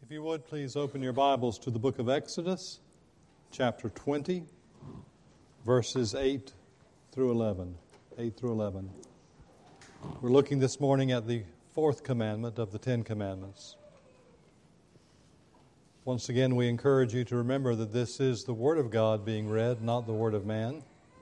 If you would, please open your Bibles to the book of Exodus, chapter 20, verses 8 through 11. 8 through 11. We're looking this morning at the fourth commandment of the Ten Commandments. Once again, we encourage you to remember that this is the Word of God being read, not the Word of man.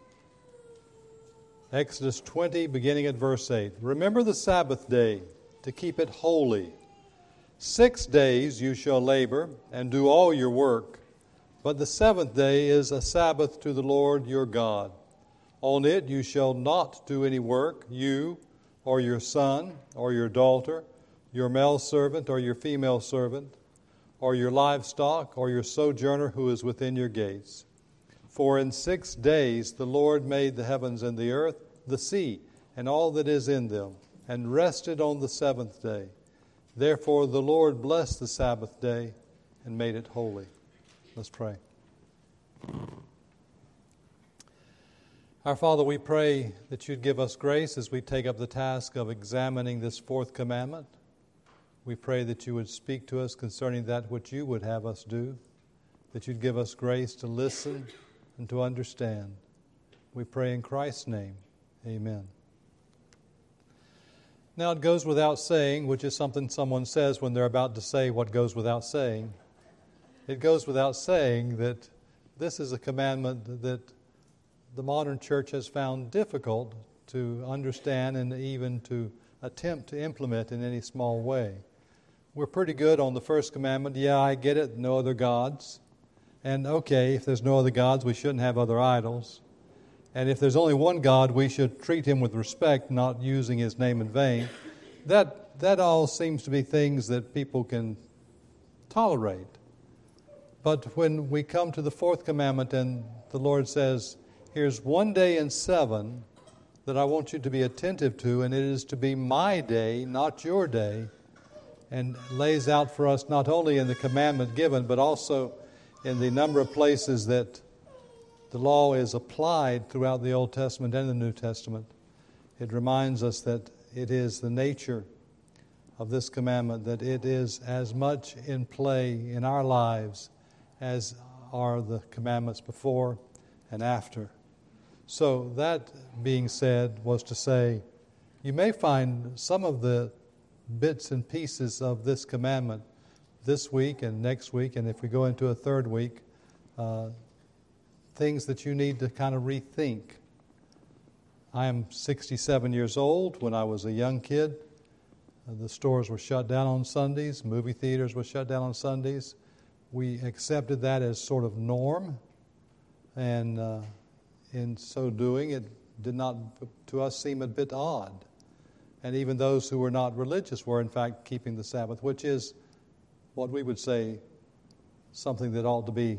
Exodus 20, beginning at verse 8. Remember the Sabbath day to keep it holy. 6 days you shall labor and do all your work, but the seventh day is a Sabbath to the Lord your God. On it you shall not do any work, you or your son or your daughter, your male servant or your female servant, or your livestock or your sojourner who is within your gates. For in 6 days the Lord made the heavens and the earth, the sea, and all that is in them, and rested on the seventh day. Therefore the Lord blessed the Sabbath day and made it holy. Let's pray. Our Father, we pray that you'd give us grace as we take up the task of examining this fourth commandment. We pray that you would speak to us concerning that which you would have us do, that you'd give us grace to listen and to understand. We pray in Christ's name. Amen. Now it goes without saying, which is something someone says when they're about to say what goes without saying. It goes without saying that this is a commandment that the modern church has found difficult to understand and even to attempt to implement in any small way. We're pretty good on the first commandment. Yeah, I get it, no other gods. And okay, if there's no other gods, we shouldn't have other idols. And if there's only one God, we should treat him with respect, not using his name in vain. That all seems to be things that people can tolerate. But when we come to the fourth commandment and the Lord says, here's 1 day in 7 that I want you to be attentive to, and it is to be my day, not your day, and lays out for us not only in the commandment given, but also in the number of places that the law is applied throughout the Old Testament and the New Testament. It reminds us that it is the nature of this commandment, that it is as much in play in our lives as are the commandments before and after. So that being said was to say, you may find some of the bits and pieces of this commandment this week and next week, and if we go into a third week, things that you need to kind of rethink. I am 67 years old. When I was a young kid, the stores were shut down on Sundays, movie theaters were shut down on Sundays. We accepted that as sort of norm, and in so doing, it did not, to us, seem a bit odd. And even those who were not religious were, in fact, keeping the Sabbath, which is what we would say something that ought to be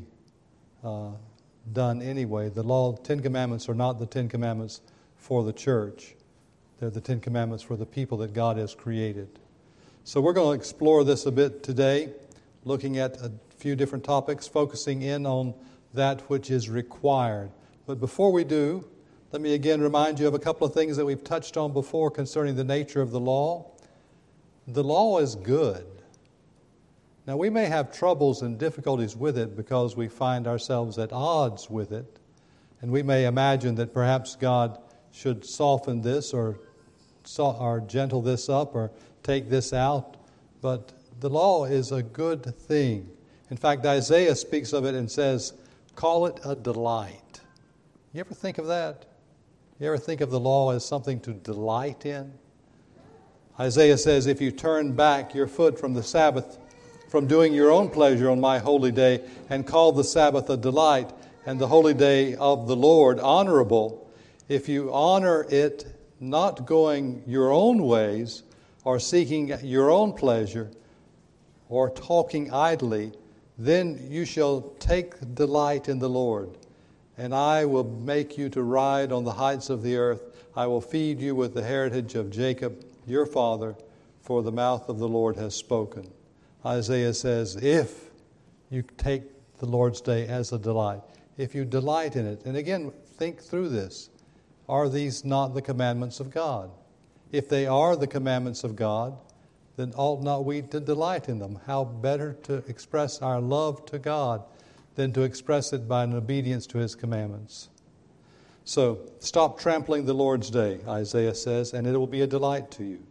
done anyway. The law, 10 Commandments are not the 10 Commandments for the church. They're the 10 Commandments for the people that God has created. So we're going to explore this a bit today, looking at a few different topics, focusing in on that which is required. But before we do, let me again remind you of a couple of things that we've touched on before concerning the nature of the law. The law is good. Now, we may have troubles and difficulties with it because we find ourselves at odds with it, and we may imagine that perhaps God should soften this or gentle this up or take this out, but the law is a good thing. In fact, Isaiah speaks of it and says, call it a delight. You ever think of that? You ever think of the law as something to delight in? Isaiah says, if you turn back your foot from the Sabbath, from doing your own pleasure on my holy day, and call the Sabbath a delight, and the holy day of the Lord honorable, if you honor it not going your own ways, or seeking your own pleasure, or talking idly, then you shall take delight in the Lord, and I will make you to ride on the heights of the earth. I will feed you with the heritage of Jacob, your father, for the mouth of the Lord has spoken. Isaiah says, if you take the Lord's day as a delight, if you delight in it, and again, think through this. Are these not the commandments of God? If they are the commandments of God, then ought not we to delight in them? How better to express our love to God than to express it by an obedience to His commandments. So, stop trampling the Lord's day, Isaiah says, and it will be a delight to you.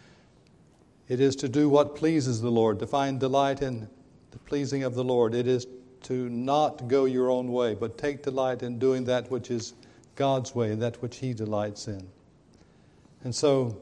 It is to do what pleases the Lord, to find delight in the pleasing of the Lord. It is to not go your own way, but take delight in doing that which is God's way, that which He delights in. And so,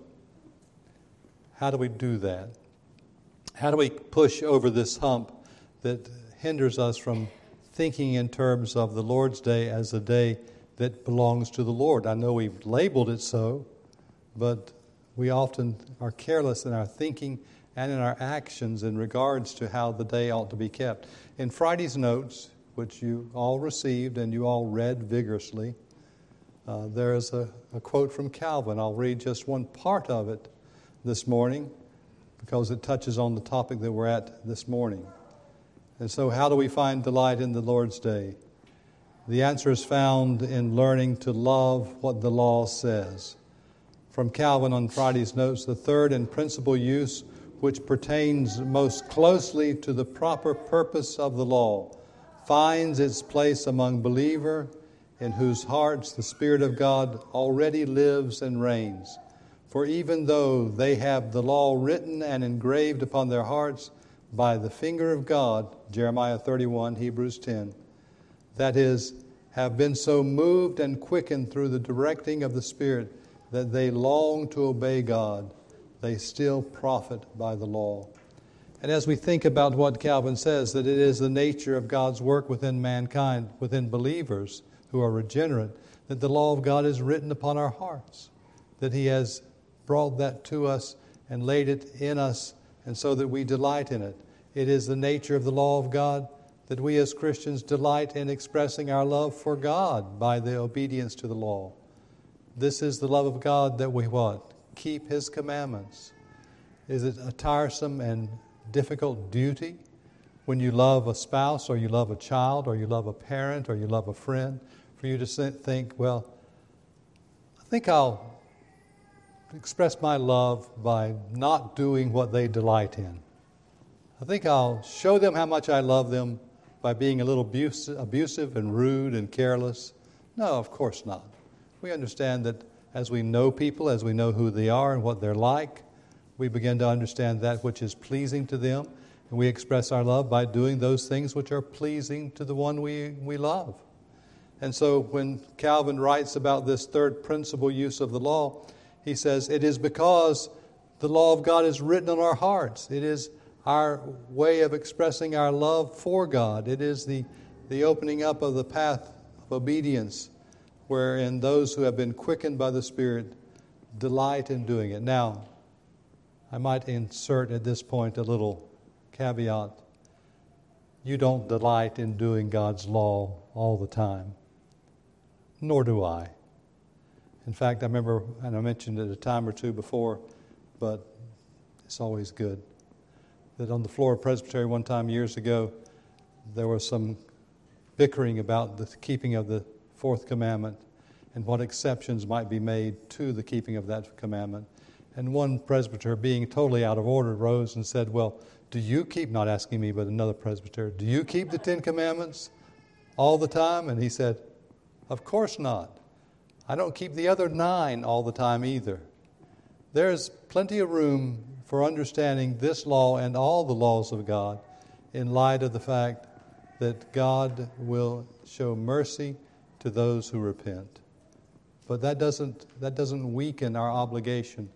how do we do that? How do we push over this hump that hinders us from thinking in terms of the Lord's Day as a day that belongs to the Lord? I know we've labeled it so, but we often are careless in our thinking and in our actions in regards to how the day ought to be kept. In Friday's notes, which you all received and you all read vigorously, there is a quote from Calvin. I'll read just one part of it this morning because it touches on the topic that we're at this morning. And so how do we find delight in the Lord's Day? The answer is found in learning to love what the law says. From Calvin on Friday's notes, the third and principal use which pertains most closely to the proper purpose of the law finds its place among believers in whose hearts the Spirit of God already lives and reigns. For even though they have the law written and engraved upon their hearts by the finger of God, Jeremiah 31, Hebrews 10, that is, have been so moved and quickened through the directing of the Spirit that they long to obey God, they still profit by the law. And as we think about what Calvin says, that it is the nature of God's work within mankind, within believers who are regenerate, that the law of God is written upon our hearts, that He has brought that to us and laid it in us, and so that we delight in it. It is the nature of the law of God that we as Christians delight in expressing our love for God by the obedience to the law. This is the love of God that we what? Keep His commandments. Is it a tiresome and difficult duty when you love a spouse or you love a child or you love a parent or you love a friend for you to think, well, I think I'll express my love by not doing what they delight in. I think I'll show them how much I love them by being a little abusive and rude and careless. No, of course not. We understand that as we know people, as we know who they are and what they're like, we begin to understand that which is pleasing to them, and we express our love by doing those things which are pleasing to the one we love. And so when Calvin writes about this third principal use of the law, he says, it is because the law of God is written on our hearts. It is our way of expressing our love for God. It is the opening up of the path of obedience, wherein those who have been quickened by the Spirit delight in doing it. Now, I might insert at this point a little caveat. You don't delight in doing God's law all the time, nor do I. In fact, I remember, and I mentioned it a time or two before, but it's always good, that on the floor of Presbytery one time years ago, there was some bickering about the keeping of the fourth commandment and what exceptions might be made to the keeping of that commandment. And one presbyter, being totally out of order, rose and said, well, do you keep, not asking me, but another presbyter, do you keep the 10 Commandments all the time? And he said, of course not. I don't keep the other 9 all the time either. There's plenty of room for understanding this law and all the laws of God in light of the fact that God will show mercy to those who repent. But that doesn't weaken our obligation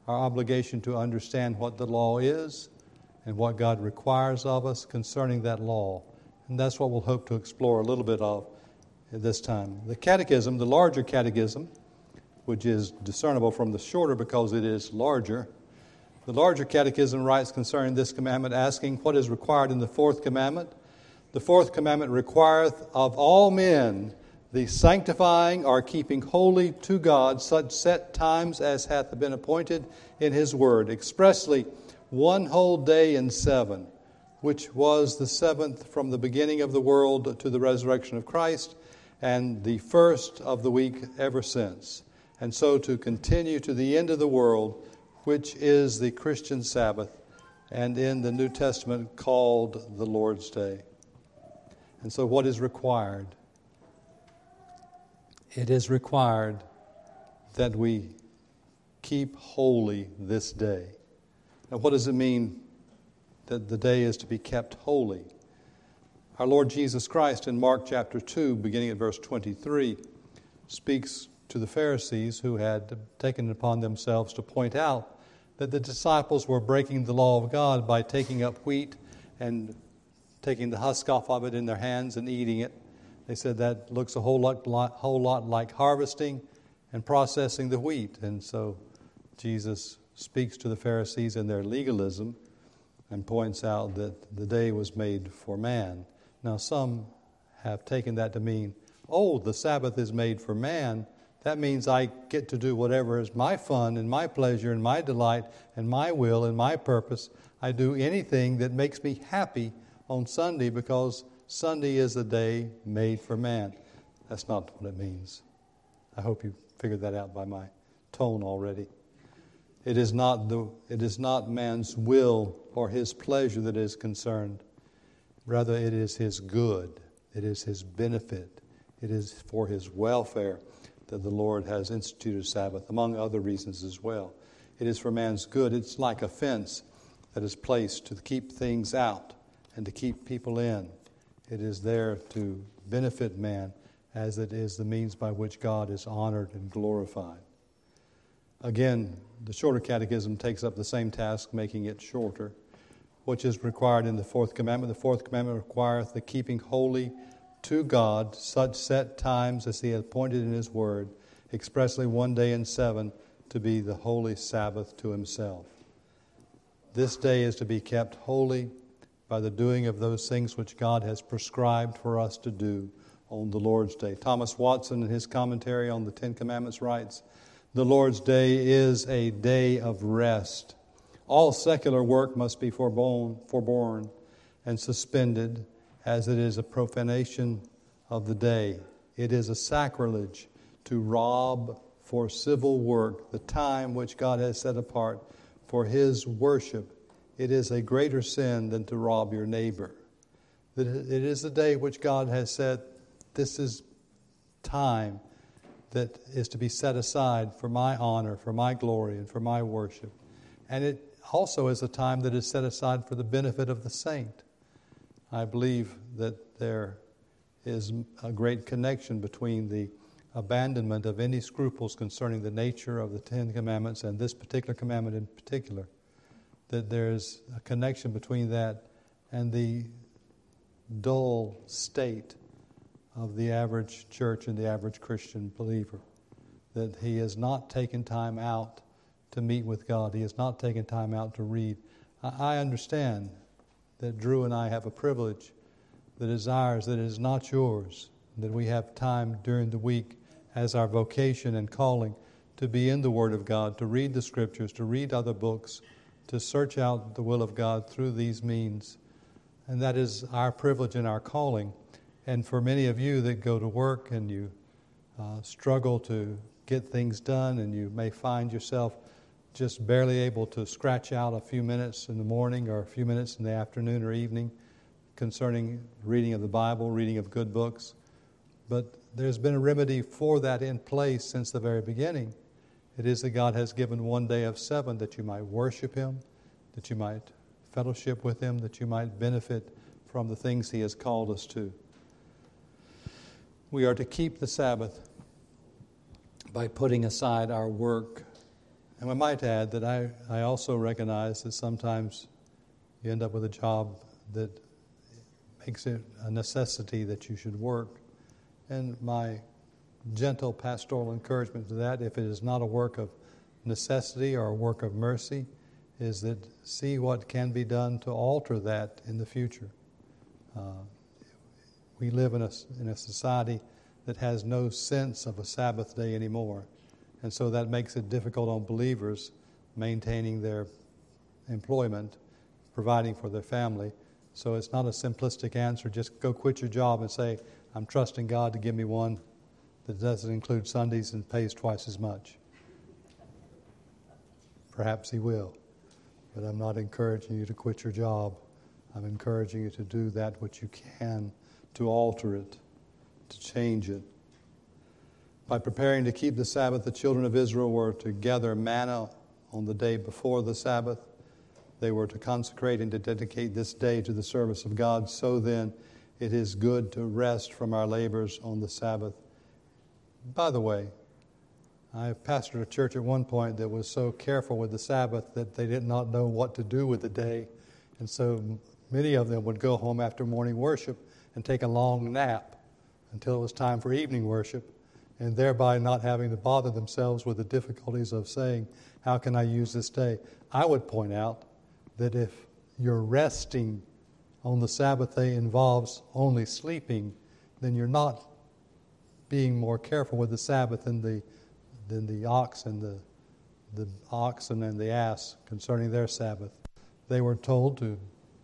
to understand what the law is and what God requires of us concerning that law. And that's what we'll hope to explore a little bit of at this time. The catechism, the larger catechism, which is discernible from the shorter because it is larger, the larger catechism writes concerning this commandment, asking what is required in the fourth commandment. The fourth commandment requireth of all men the sanctifying or keeping holy to God such set times as hath been appointed in His word, expressly 1 whole day in 7, which was the 7th from the beginning of the world to the resurrection of Christ, and the first of the week ever since. And so to continue to the end of the world, which is the Christian Sabbath, and in the New Testament called the Lord's Day. And so what is required? It is required that we keep holy this day. Now, what does it mean that the day is to be kept holy? Our Lord Jesus Christ in Mark chapter 2, beginning at verse 23, speaks to the Pharisees who had taken it upon themselves to point out that the disciples were breaking the law of God by taking up wheat and taking the husk off of it in their hands and eating it. They said that looks a whole lot like harvesting and processing the wheat. And so Jesus speaks to the Pharisees in their legalism and points out that the day was made for man. Now some have taken that to mean, oh, the Sabbath is made for man. That means I get to do whatever is my fun and my pleasure and my delight and my will and my purpose. I do anything that makes me happy on Sunday because Sunday is a day made for man. That's not what it means. I hope you figured that out by my tone already. It is not man's will or his pleasure that is concerned. Rather, it is his good. It is his benefit. It is for his welfare that the Lord has instituted Sabbath, among other reasons as well. It is for man's good. It's like a fence that is placed to keep things out and to keep people in. It is there to benefit man as it is the means by which God is honored and glorified. Again, the Shorter Catechism takes up the same task, making it shorter, which is required in the Fourth Commandment. The Fourth Commandment requires the keeping holy to God such set times as He has appointed in His Word, expressly one day in 7 to be the holy Sabbath to Himself. This day is to be kept holy by the doing of those things which God has prescribed for us to do on the Lord's Day. Thomas Watson, in his commentary on the Ten Commandments, writes, "The Lord's Day is a day of rest. All secular work must be forborne and suspended, as it is a profanation of the day. It is a sacrilege to rob for civil work the time which God has set apart for His worship. It is a greater sin than to rob your neighbor." It is a day which God has said, this is time that is to be set aside for my honor, for my glory, and for my worship. And it also is a time that is set aside for the benefit of the saint. I believe that there is a great connection between the abandonment of any scruples concerning the nature of the Ten Commandments and this particular commandment in particular, that there's a connection between that and the dull state of the average church and the average Christian believer, that he has not taken time out to meet with God. He has not taken time out to read. I understand that Drew and I have a privilege that is ours, that is not yours, that we have time during the week as our vocation and calling to be in the Word of God, to read the Scriptures, to read other books, to search out the will of God through these means. And that is our privilege and our calling. And for many of you that go to work and you struggle to get things done, and you may find yourself just barely able to scratch out a few minutes in the morning or a few minutes in the afternoon or evening concerning reading of the Bible, reading of good books. But there's been a remedy for that in place since the very beginning. It is that God has given one day of 7 that you might worship Him, that you might fellowship with Him, that you might benefit from the things He has called us to. We are to keep the Sabbath by putting aside our work. And I might add that I also recognize that sometimes you end up with a job that makes it a necessity that you should work. And my gentle pastoral encouragement to that, if it is not a work of necessity or a work of mercy, is that see what can be done to alter that in the future. We live in a society that has no sense of a Sabbath day anymore. And so that makes it difficult on believers maintaining their employment, providing for their family. So it's not a simplistic answer, just go quit your job and say, I'm trusting God to give me one that doesn't include Sundays and pays twice as much. Perhaps He will. But I'm not encouraging you to quit your job. I'm encouraging you to do that which you can to alter it, to change it. By preparing to keep the Sabbath, the children of Israel were to gather manna on the day before the Sabbath. They were to consecrate and to dedicate this day to the service of God. So then, it is good to rest from our labors on the Sabbath. By the way, I pastored a church at one point that was so careful with the Sabbath that they did not know what to do with the day. And so many of them would go home after morning worship and take a long nap until it was time for evening worship, and thereby not having to bother themselves with the difficulties of saying, how can I use this day? I would point out that if your resting on the Sabbath day involves only sleeping, then you're not being more careful with the Sabbath than the ox and the oxen and the ass concerning their Sabbath. They were told to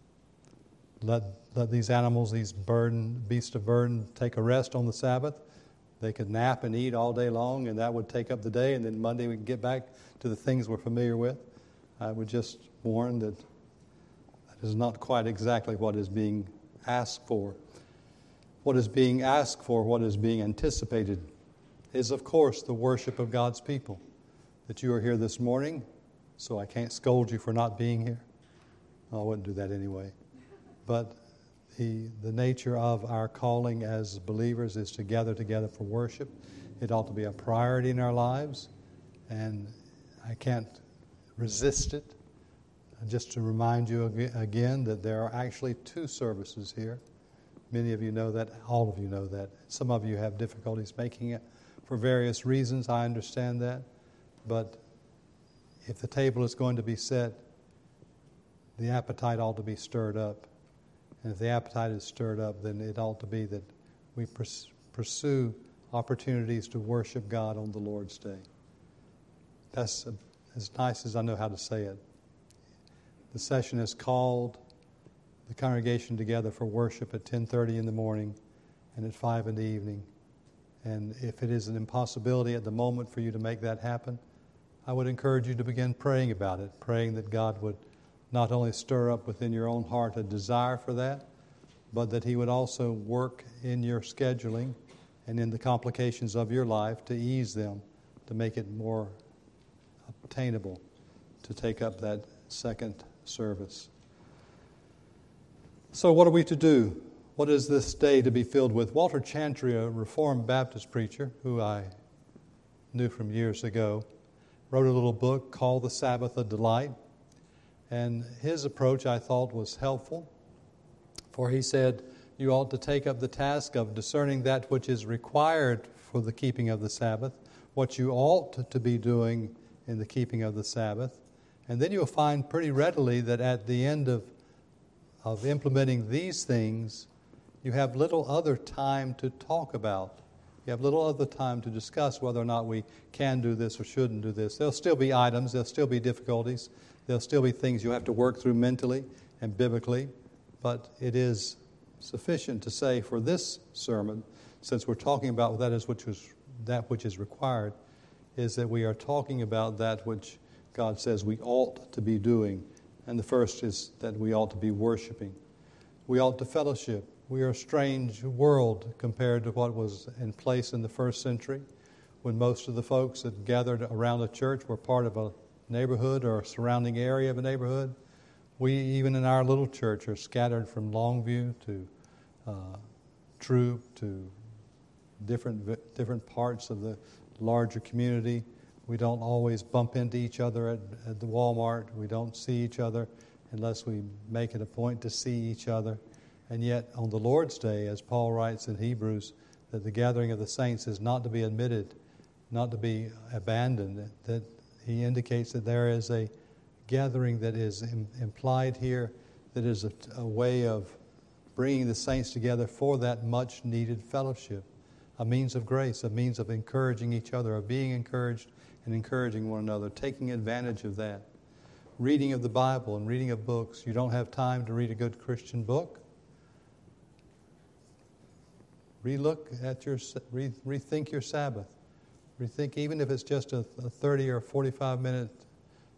let these animals, these beasts of burden, take a rest on the Sabbath. They could nap and eat all day long, and that would take up the day, and then Monday we could get back to the things we're familiar with. I would just warn that is not quite exactly what is being asked for. What is being asked for, what is being anticipated, is, of course, the worship of God's people. That you are here this morning, so I can't scold you for not being here. I wouldn't do that anyway. But the nature of our calling as believers is to gather together for worship. It ought to be a priority in our lives, and I can't resist it. Just to remind you again that there are actually two services here. Many of you know that. All of you know that. Some of you have difficulties making it for various reasons. I understand that. But if the table is going to be set, the appetite ought to be stirred up. And if the appetite is stirred up, then it ought to be that we pursue opportunities to worship God on the Lord's Day. That's as nice as I know how to say it. The session is called the congregation together for worship at 10:30 in the morning and at 5 in the evening. And if it is an impossibility at the moment for you to make that happen, I would encourage you to begin praying about it, praying that God would not only stir up within your own heart a desire for that, but that He would also work in your scheduling and in the complications of your life to ease them, to make it more obtainable to take up that second service. So what are we to do? What is this day to be filled with? Walter Chantry, a Reformed Baptist preacher who I knew from years ago, wrote a little book called The Sabbath a Delight. And his approach, I thought, was helpful. For he said, you ought to take up the task of discerning that which is required for the keeping of the Sabbath, what you ought to be doing in the keeping of the Sabbath. And then you'll find pretty readily that at the end of implementing these things, you have little other time to talk about. You have little other time to discuss whether or not we can do this or shouldn't do this. There'll still be items, there'll still be difficulties, there'll still be things you have to work through mentally and biblically, but it is sufficient to say for this sermon, since we're talking about that which is required, is that we are talking about that which God says we ought to be doing. And the first is that we ought to be worshiping. We ought to fellowship. We are a strange world compared to what was in place in the first century, when most of the folks that gathered around a church were part of a neighborhood or a surrounding area of a neighborhood. We, even in our little church, are scattered from Longview to Troop to different parts of the larger community. We don't always bump into each other at the Walmart. We don't see each other unless we make it a point to see each other. And yet, on the Lord's Day, as Paul writes in Hebrews, that the gathering of the saints is not to be admitted, not to be abandoned, that he indicates that there is a gathering that is implied here, that is a way of bringing the saints together for that much-needed fellowship, a means of grace, a means of encouraging each other, of being encouraged and encouraging one another, taking advantage of that. Reading of the Bible and reading of books. You don't have time to read a good Christian book? Rethink your Sabbath. Rethink, even if it's just a 30 or 45 minute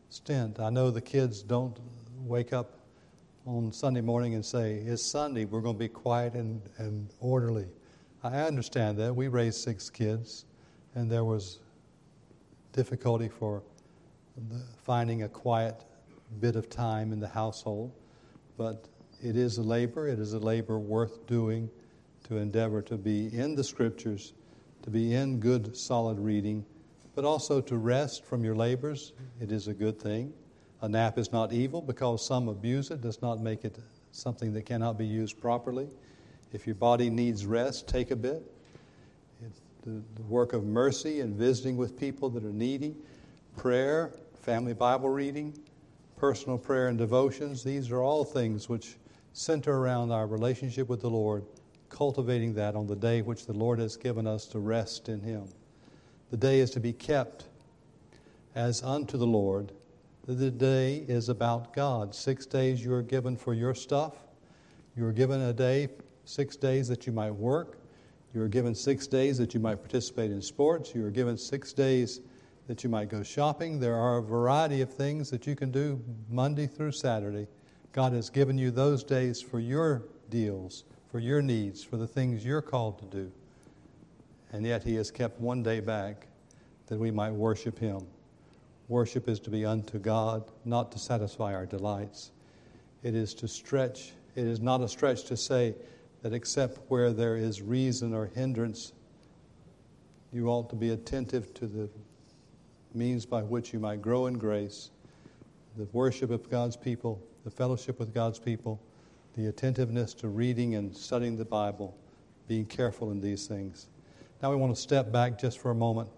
stint. I know the kids don't wake up on Sunday morning and say, it's Sunday, we're going to be quiet and orderly. I understand that. We raised 6 kids, and there was difficulty for finding a quiet bit of time in the household. But it is a labor. It is a labor worth doing to endeavor to be in the Scriptures, to be in good, solid reading, but also to rest from your labors. It is a good thing. A nap is not evil because some abuse it, does not make it something that cannot be used properly. If your body needs rest, take a bit. It's the work of mercy and visiting with people that are needy, prayer, family Bible reading, personal prayer and devotions. These are all things which center around our relationship with the Lord, cultivating that on the day which the Lord has given us to rest in Him. The day is to be kept as unto the Lord. The day is about God. 6 days you are given for your stuff. You are given a day, 6 days that you might work. You are given 6 days that you might participate in sports. You are given 6 days that you might go shopping. There are a variety of things that you can do Monday through Saturday. God has given you those days for your deals, for your needs, for the things you're called to do. And yet He has kept one day back that we might worship Him. Worship is to be unto God, not to satisfy our delights. It is to stretch. It is not a stretch to say that except where there is reason or hindrance, you ought to be attentive to the means by which you might grow in grace, the worship of God's people, the fellowship with God's people, the attentiveness to reading and studying the Bible, being careful in these things. Now we want to step back just for a moment.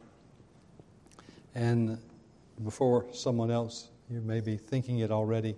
And before someone else, you may be thinking it already,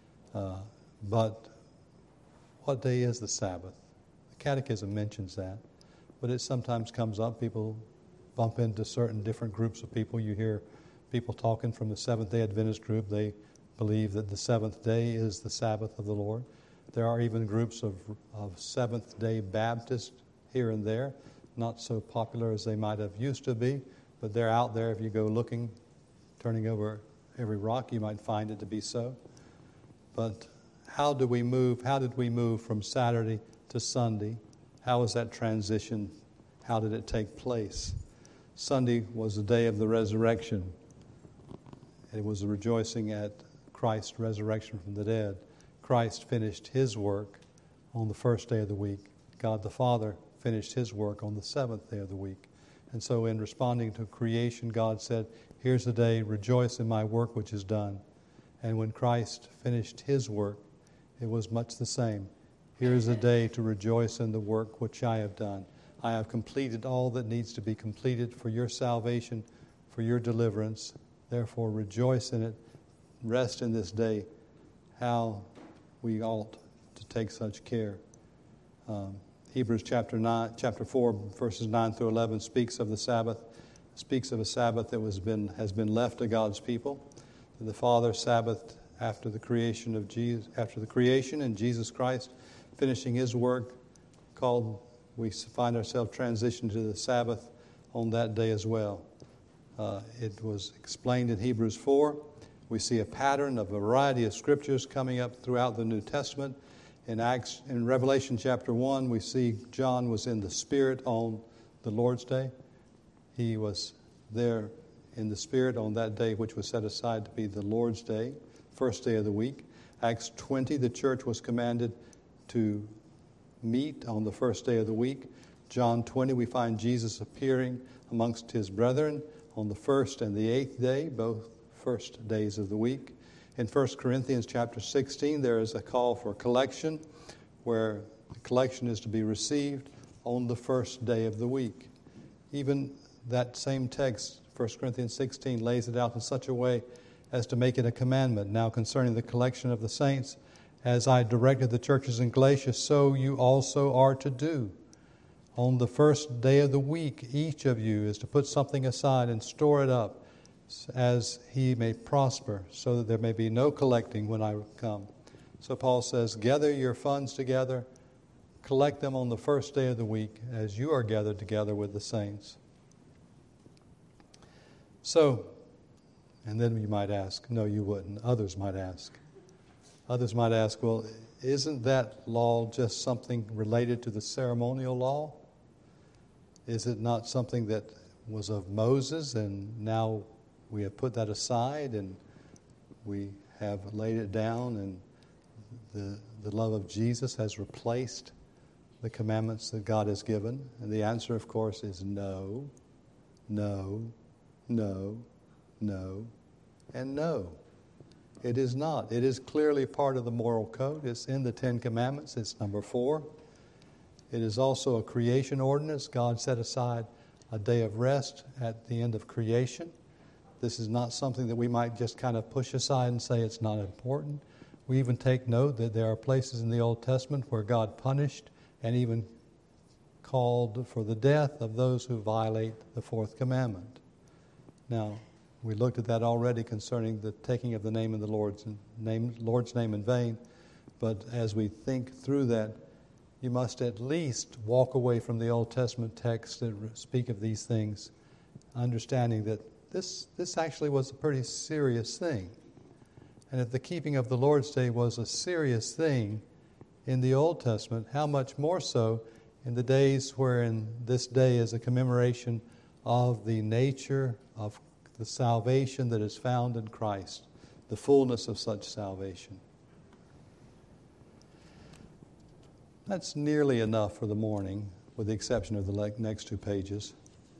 but what day is the Sabbath? The Catechism mentions that, but it sometimes comes up. People bump into certain different groups of people. You hear people talking from the Seventh-day Adventist group. They believe that the seventh day is the Sabbath of the Lord. There are even groups of Seventh-day Baptists here and there, not so popular as they might have used to be, but they're out there. If you go looking, turning over every rock, you might find it to be so. But how did we move from Saturday to Sunday? How was that transition? How did it take place? Sunday was the day of the resurrection. It was a rejoicing at Christ's resurrection from the dead. Christ finished His work on the first day of the week. God the Father finished His work on the seventh day of the week. And so in responding to creation, God said, here's the day, rejoice in my work which is done. And when Christ finished His work, it was much the same. Here's a day to rejoice in the work which I have done. I have completed all that needs to be completed for your salvation, for your deliverance. Therefore, rejoice in it. Rest in this day. How we ought to take such care. Hebrews chapter 4, verses 9 through 11 speaks of the Sabbath. Speaks of a Sabbath that has been left to God's people. The Father Sabbathed after the creation and Jesus Christ finishing His work, we find ourselves transitioned to the Sabbath on that day as well. It was explained in Hebrews 4. We see a pattern of a variety of scriptures coming up throughout the New Testament. In Revelation chapter 1, we see John was in the Spirit on the Lord's Day. He was there in the Spirit on that day which was set aside to be the Lord's Day, first day of the week. Acts 20, the church was commanded to meet on the first day of the week. John 20, we find Jesus appearing amongst His brethren on the first and the eighth day, both first days of the week. In 1 Corinthians chapter 16, there is a call for collection, where the collection is to be received on the first day of the week. Even that same text, 1 Corinthians 16, lays it out in such a way as to make it a commandment. Now concerning the collection of the saints, as I directed the churches in Galatia, so you also are to do. On the first day of the week, each of you is to put something aside and store it up as he may prosper, so that there may be no collecting when I come. So Paul says, gather your funds together, collect them on the first day of the week as you are gathered together with the saints. So And then you might ask, no, you wouldn't. Others might ask. Others might ask, well, isn't that law just something related to the ceremonial law? Is it not something that was of Moses and now we have put that aside and we have laid it down and the love of Jesus has replaced the commandments that God has given? And the answer, of course, is no, no, no, no, and no. It is not. It is clearly part of the moral code. It's in the Ten Commandments. It's number 4. It is also a creation ordinance. God set aside a day of rest at the end of creation. This is not something that we might just kind of push aside and say it's not important. We even take note that there are places in the Old Testament where God punished and even called for the death of those who violate the 4th commandment. Now, we looked at that already concerning the taking of the name of the Lord's name in vain. But as we think through that, you must at least walk away from the Old Testament texts that speak of these things, understanding that this actually was a pretty serious thing. And if the keeping of the Lord's Day was a serious thing in the Old Testament, how much more so in the days wherein this day is a commemoration of the nature of the salvation that is found in Christ, the fullness of such salvation. That's nearly enough for the morning, with the exception of the next 2 pages.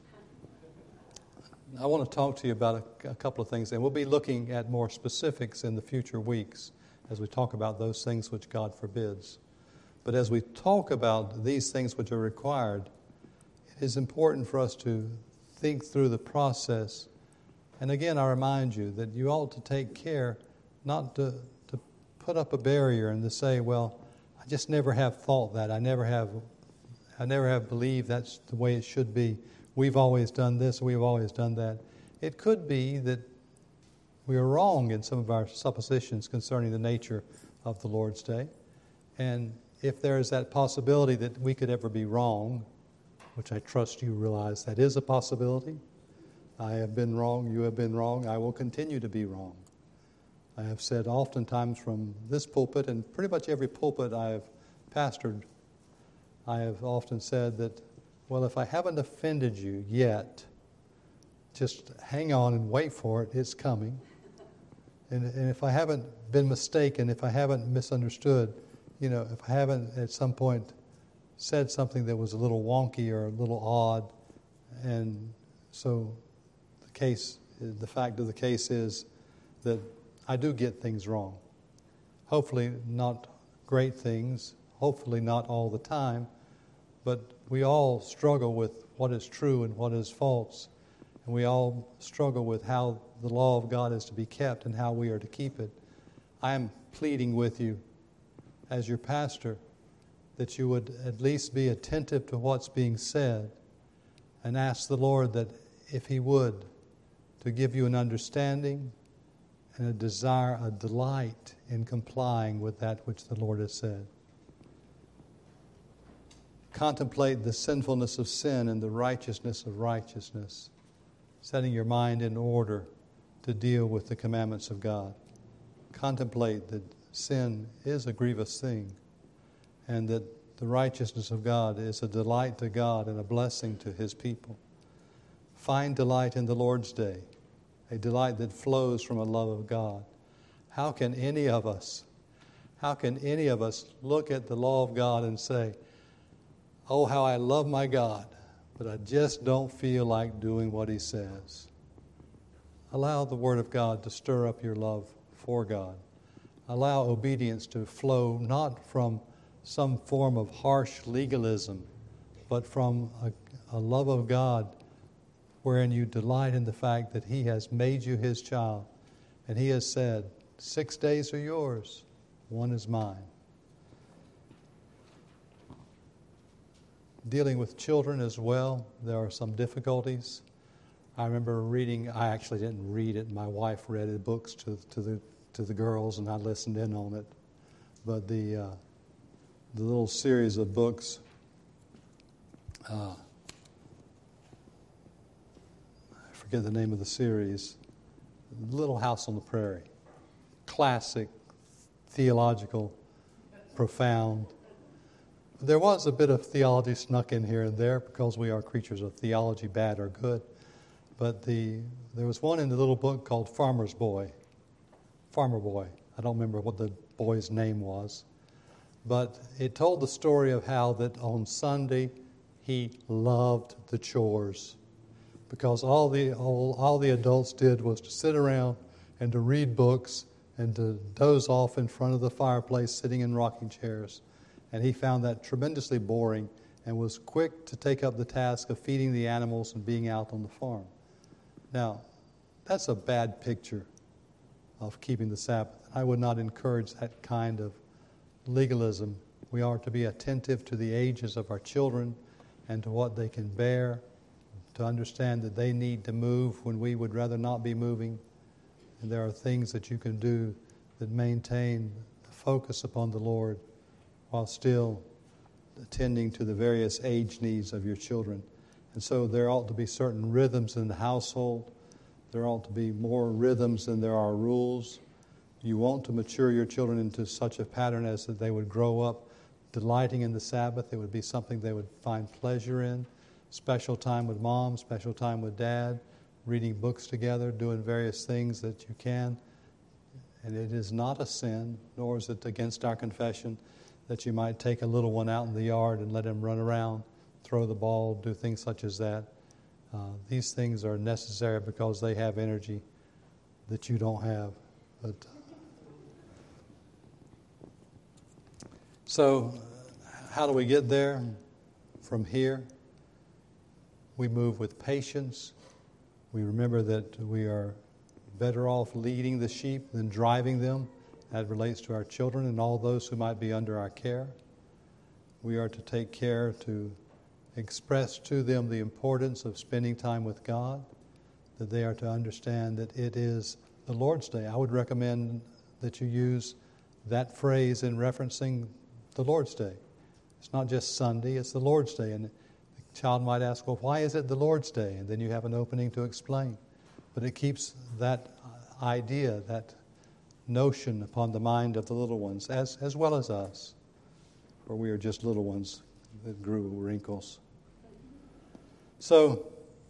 I want to talk to you about a couple of things, and we'll be looking at more specifics in the future weeks as we talk about those things which God forbids. But as we talk about these things which are required, it is important for us to think through the process. And again, I remind you that you ought to take care not to put up a barrier and to say, well, I just never have thought that. I never have believed that's the way it should be. We've always done this, we've always done that. It could be that we are wrong in some of our suppositions concerning the nature of the Lord's Day. And if there is that possibility that we could ever be wrong, which I trust you realize that is a possibility. I have been wrong, you have been wrong, I will continue to be wrong. I have said oftentimes from this pulpit, and pretty much every pulpit I have pastored, I have often said that, well, if I haven't offended you yet, just hang on and wait for it, it's coming. And if I haven't been mistaken, if I haven't misunderstood, if I haven't at some point said something that was a little wonky or a little odd, and so the fact of the case is that I do get things wrong. Hopefully not great things, hopefully not all the time, but we all struggle with what is true and what is false, and we all struggle with how the law of God is to be kept and how we are to keep it. I am pleading with you as your pastor that you would at least be attentive to what's being said and ask the Lord that if He would, to give you an understanding and a desire, a delight in complying with that which the Lord has said. Contemplate the sinfulness of sin and the righteousness of righteousness, setting your mind in order to deal with the commandments of God. Contemplate that sin is a grievous thing and that the righteousness of God is a delight to God and a blessing to His people. Find delight in the Lord's Day, a delight that flows from a love of God. How can any of us look at the law of God and say, oh, how I love my God, but I just don't feel like doing what He says? Allow the Word of God to stir up your love for God. Allow obedience to flow not from some form of harsh legalism, but from a love of God wherein you delight in the fact that He has made you His child. And He has said, 6 days are yours, 1 is mine. Dealing with children as well, there are some difficulties. I remember reading, I actually didn't read it, my wife read the books to the girls and I listened in on it. But the little series of books, I forget the name of the series, Little House on the Prairie. Classic, theological, profound. There was a bit of theology snuck in here and there because we are creatures of theology, bad or good. But there was one in the little book called Farmer Boy. I don't remember what the boy's name was. But it told the story of how that on Sunday he loved the chores because all the adults did was to sit around and to read books and to doze off in front of the fireplace sitting in rocking chairs. And he found that tremendously boring and was quick to take up the task of feeding the animals and being out on the farm. Now, that's a bad picture of keeping the Sabbath. I would not encourage that kind of legalism. We are to be attentive to the ages of our children and to what they can bear, to understand that they need to move when we would rather not be moving. And there are things that you can do that maintain the focus upon the Lord while still attending to the various age needs of your children. And so there ought to be certain rhythms in the household. There ought to be more rhythms than there are rules. You want to mature your children into such a pattern as that they would grow up delighting in the Sabbath. It would be something they would find pleasure in. Special time with mom, special time with dad, reading books together, doing various things that you can. And it is not a sin, nor is it against our confession, that you might take a little one out in the yard and let him run around, throw the ball, do things such as that. These things are necessary because they have energy that you don't have. So how do we get there? From here, we move with patience. We remember that we are better off leading the sheep than driving them. That relates to our children and all those who might be under our care. We are to take care to express to them the importance of spending time with God, that they are to understand that it is the Lord's Day. I would recommend that you use that phrase in referencing the Lord's Day. It's not just Sunday, it's the Lord's Day. And the child might ask, well, why is it the Lord's Day? And then you have an opening to explain. But it keeps that idea, that notion upon the mind of the little ones, as well as us, for we are just little ones that grew wrinkles. So,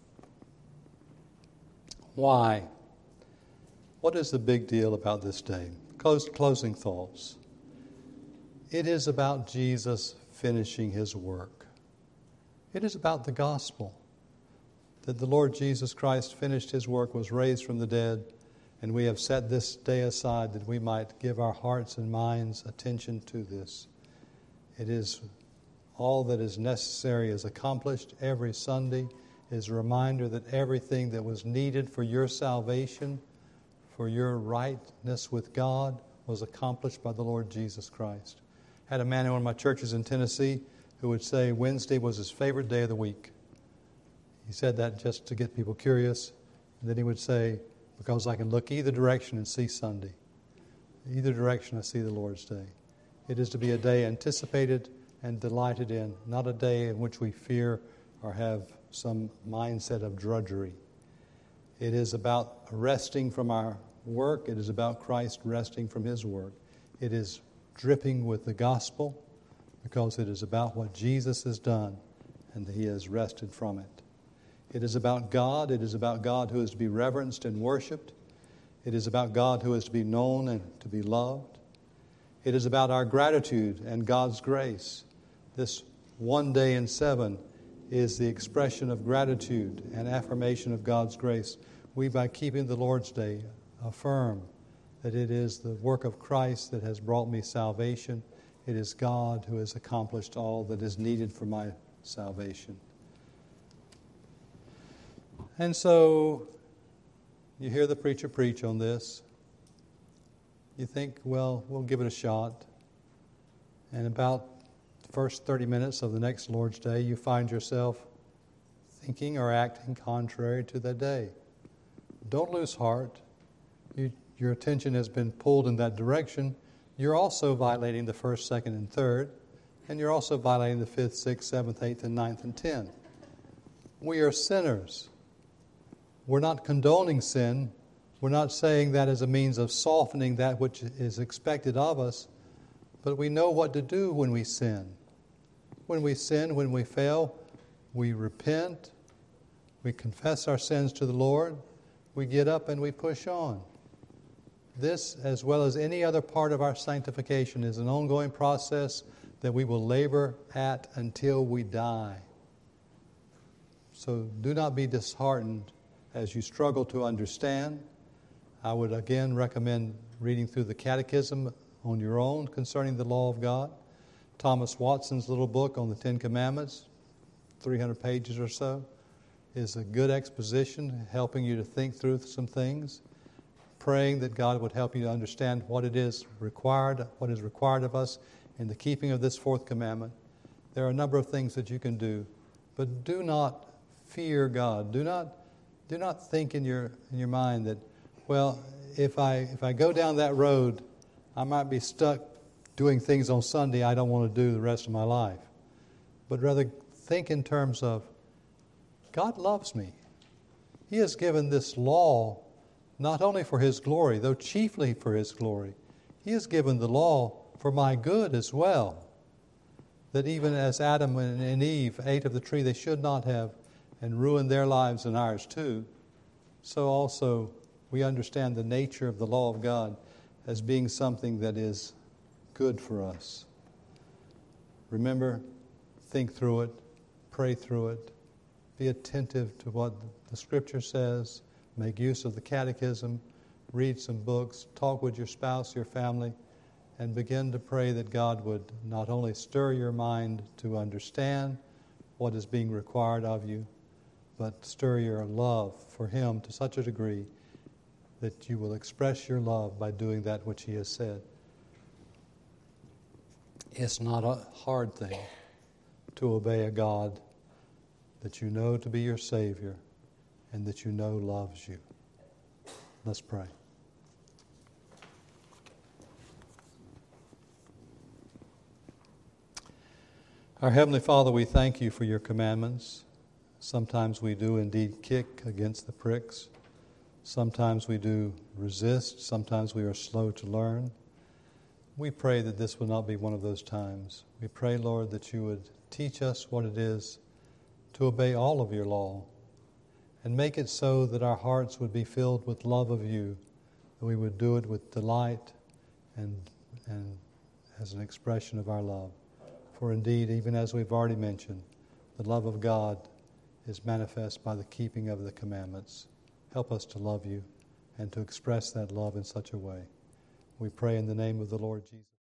why? What is the big deal about this day? Closing thoughts. It is about Jesus finishing his work. It is about the gospel, that the Lord Jesus Christ finished his work, was raised from the dead, and we have set this day aside that we might give our hearts and minds attention to this. It is all that is necessary is accomplished. Every Sunday is a reminder that everything that was needed for your salvation, for your rightness with God, was accomplished by the Lord Jesus Christ. I had a man in one of my churches in Tennessee who would say Wednesday was his favorite day of the week. He said that just to get people curious. And then he would say, because I can look either direction and see Sunday. Either direction I see the Lord's Day. It is to be a day anticipated and delighted in, not a day in which we fear or have some mindset of drudgery. It is about resting from our work. It is about Christ resting from his work. It is dripping with the gospel because it is about what Jesus has done and that he has rested from it. It is about God. It is about God who is to be reverenced and worshiped. It is about God who is to be known and to be loved. It is about our gratitude and God's grace. This one day in 7 is the expression of gratitude and affirmation of God's grace. We, by keeping the Lord's Day, affirm that it is the work of Christ that has brought me salvation. It is God who has accomplished all that is needed for my salvation. And so you hear the preacher preach on this. You think, well, we'll give it a shot. And about the first 30 minutes of the next Lord's Day, you find yourself thinking or acting contrary to that day. Don't lose heart. Your attention has been pulled in that direction. You're also violating the first, second, and third. And you're also violating the 5th, 6th, 7th, 8th, and 9th, and 10th. We are sinners. We're not condoning sin. We're not saying that as a means of softening that which is expected of us, but we know what to do when we sin. When we sin, when we fail, we repent, we confess our sins to the Lord, we get up and we push on. This, as well as any other part of our sanctification, is an ongoing process that we will labor at until we die. So do not be disheartened as you struggle to understand. I would again recommend reading through the Catechism on your own concerning the law of God. Thomas Watson's little book on the Ten Commandments, 300 pages or so, is a good exposition helping you to think through some things, praying that God would help you to understand what is required of us in the keeping of this fourth commandment. There are a number of things that you can do, but do not fear God. Do not think in your mind that, well, if I go down that road, I might be stuck doing things on Sunday I don't want to do the rest of my life. But rather think in terms of, God loves me. He has given this law not only for His glory, though chiefly for His glory. He has given the law for my good as well. That even as Adam and Eve ate of the tree they should not have and ruined their lives and ours too, so also we understand the nature of the law of God as being something that is good for us. Remember, think through it, pray through it, be attentive to what the Scripture says, make use of the Catechism, read some books, talk with your spouse, your family, and begin to pray that God would not only stir your mind to understand what is being required of you, but stir your love for Him to such a degree that you will express your love by doing that which He has said. It's not a hard thing to obey a God that you know to be your Savior and that you know loves you. Let's pray. Our Heavenly Father, we thank You for Your commandments. Sometimes we do indeed kick against the pricks. Sometimes we do resist. Sometimes we are slow to learn. We pray that this will not be one of those times. We pray, Lord, that You would teach us what it is to obey all of Your law and make it so that our hearts would be filled with love of You, that we would do it with delight and as an expression of our love. For indeed, even as we've already mentioned, the love of God is manifest by the keeping of the commandments. Help us to love You and to express that love in such a way. We pray in the name of the Lord Jesus.